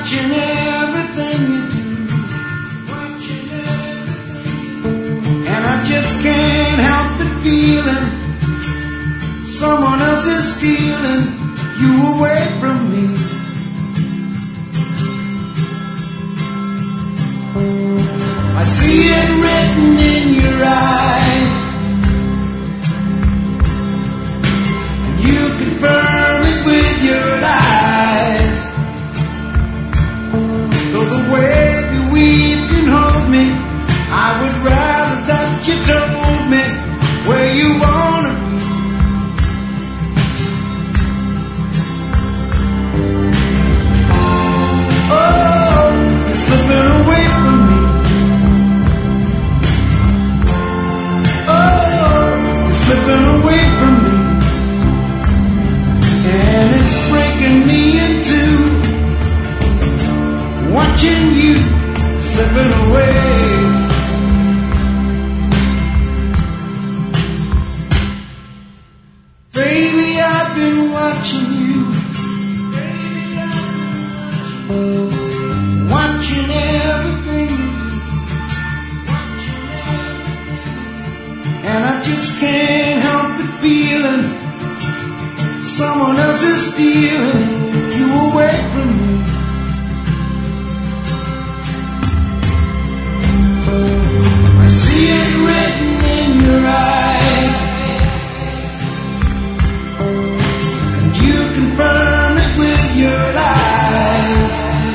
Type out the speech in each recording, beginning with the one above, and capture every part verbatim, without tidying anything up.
watching everything you do, watching everything you do. And I just can't help but feeling someone else is stealing you away from me. I see it written in your eyes, and you confirm it with your lies. Though the way you weave can hold me, I would rather that you told me where you wanna be. Oh, you're slipping away from me. Slipping away from me, and it's breaking me in two, watching you slipping away. Baby, I've been watching you, baby, I've been watching, watching everything you do, watching everything, and I just can't help but feeling someone else is stealing you away from me. I see it written in your eyes, and you confirm it with your lies.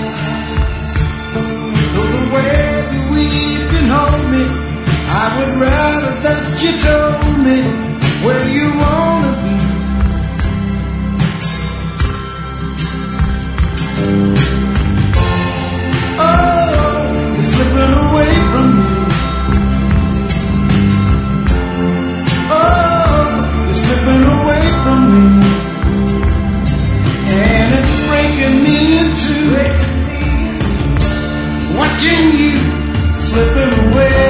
Though the way you weave can hold me, I would rather that you told me where you wanna be. Oh, you're slipping away from me. Oh, you're slipping away from me, and it's breaking me in two, watching you slipping away.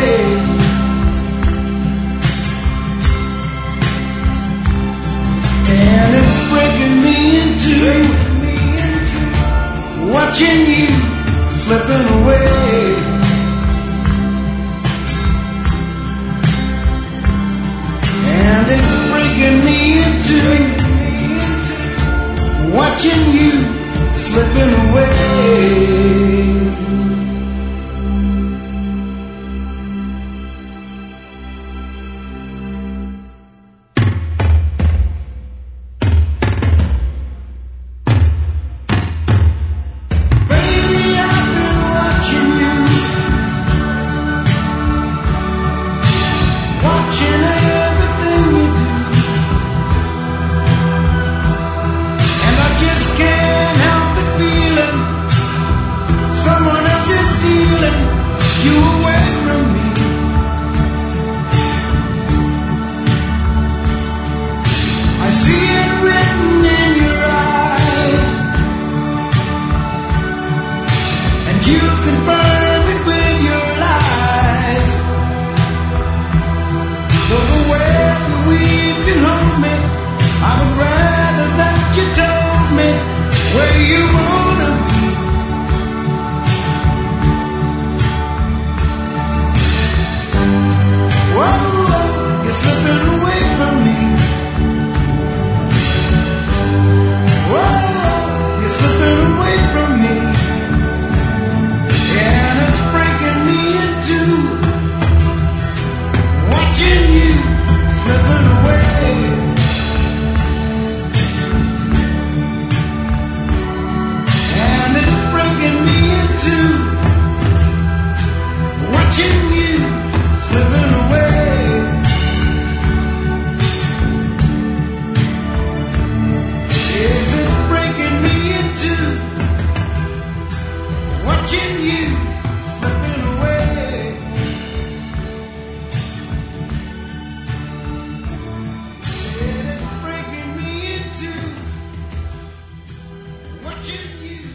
And it's breaking me into, watching you slipping away. And it's breaking me into, watching you slipping away. Watching you